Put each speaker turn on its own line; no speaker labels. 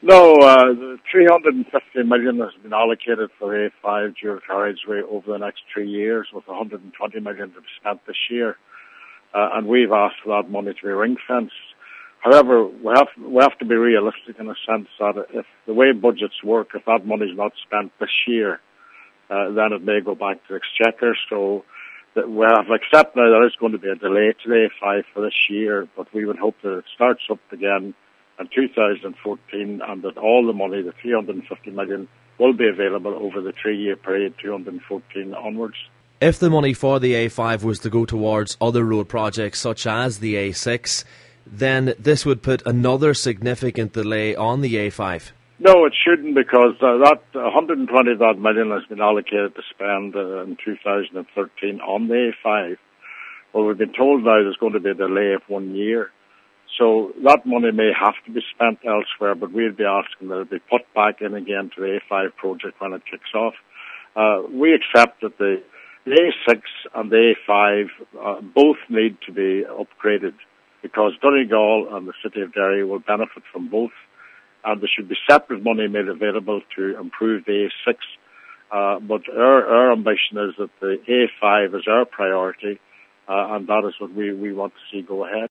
No, the 350 million has been allocated for the A5 dual carriageway over the next 3 years, with 120 million to be spent this year. And we've asked for that money to be ring-fenced. However, we have to be realistic in a sense that if the way budgets work, if that money is not spent this year, then it may go back to the Exchequer. So that we have accepted now there is going to be a delay to the A5 for this year, but we would hope that it starts up again in 2014 and that all the money, the 350 million, will be available over the 3-year period, 2014 onwards.
If the money for the A5 was to go towards other road projects such as the A6, then this would put another significant delay on the A5.
No, it shouldn't, because that 120 million has been allocated to spend in 2013 on the A5. Well, we've been told now there's going to be a delay of 1 year. So that money may have to be spent elsewhere, but we'll be asking that it be put back in again to the A5 project when it kicks off. We accept that the A6 and the A5 both need to be upgraded, because Donegal and the City of Derry will benefit from both, and there should be separate money made available to improve the A6. But our ambition is that the A5 is our priority, and that is what we want to see go ahead.